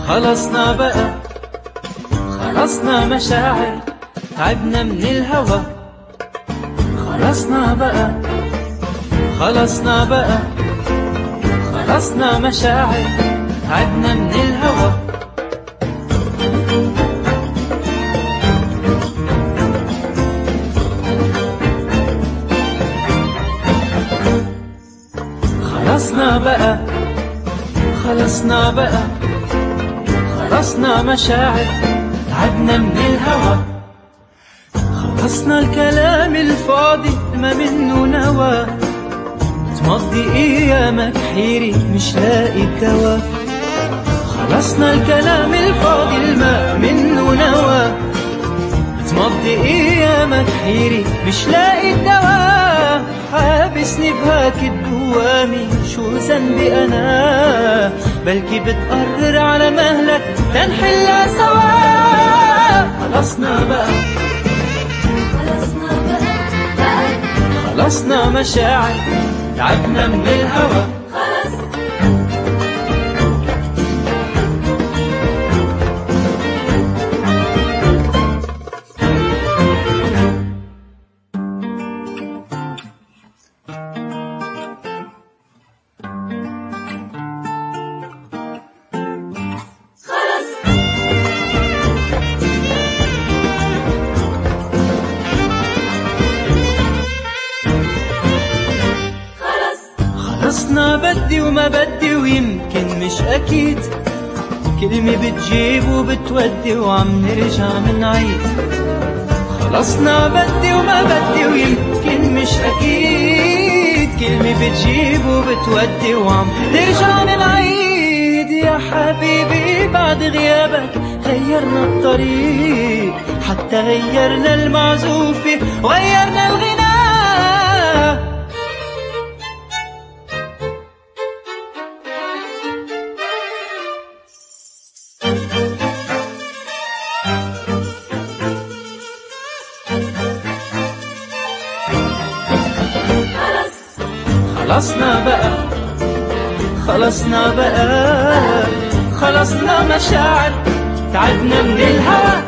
خلصنا بقى، خلصنا مشاعر، تعبنا من الهوى. خلصنا بقى، خلصنا بقى، خلصنا مشاعر، تعبنا من الهوى. خلصنا بقى، خلصنا بقى، خلصنا مشاعر، تعبنا من الهوى. خلصنا الكلام الفاضي ما منه نوى، تمضي ايامك حيري مش لاقي الدوا. خلصنا الكلام الفاضي ما منه نوى، تمضي ايامك حيري مش لاقي الدوا. حابسني بهاك الدوامي، شو ذنبي انا؟ بلكي بتقرر على مهلك تنحلها سوا. خلصنا بقى، خلصنا بقى، خلصنا مشاعر، تعبنا من الهوى. خلصنا بدي وما بدي ويمكن مش أكيد، كلمة بتجيب وبتودي وعم نرجع منعيد. خلصنا بدي وما بدي ويمكن مش أكيد، كلمة بتجيب وبتودي وعم نرجع منعيد. يا حبيبي بعد غيابك غيرنا الطريق، حتى غيرنا المعزوفة وغيرنا الغناء. خلصنا بقى، خلصنا بقى، خلصنا مشاعر، تعبنا من الهوى.